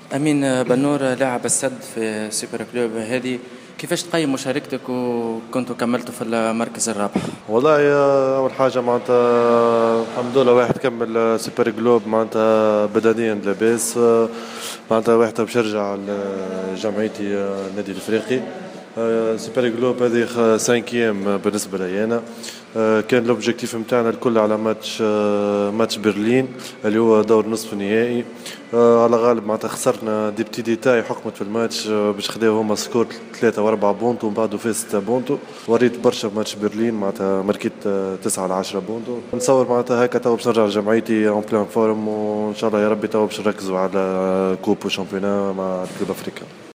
أمين بنور لاعب السد في سوبر كلوب هذه، كيفاش تقيم مشاركتك وكنتوا كملتوا في المركز الرابح؟ والله أول حاجة معناتها الحمد لله واحد كمل سوبر جلوب معناتها بدنيا لاباس. معناتها واحد باش يرجع لجمعيتي النادي الأفريقي. سوبر جلوب هذه سانكيام بالنسبة لي أنا. كان الأوبجيكتيف متاعنا الكل على ماتش برلين اللي هو دور نصف النهائي. على غالب معناتها خسرنا دي بتي ديتاي حكمت في الماتش باش خداو هما سكور 3 و4 بونتو ومن بعد فاز 6 بونتو. وريت برشا بماتش برلين معناتها ماركيت 9 على 10 بونتو. نتصور معناتها هكا تو باش نرجع لجمعيتي اون بلان فورم، وان شاء الله يا ربي تو باش نركزوا على كوب وشامبيونا مع الكلوب افريقيا.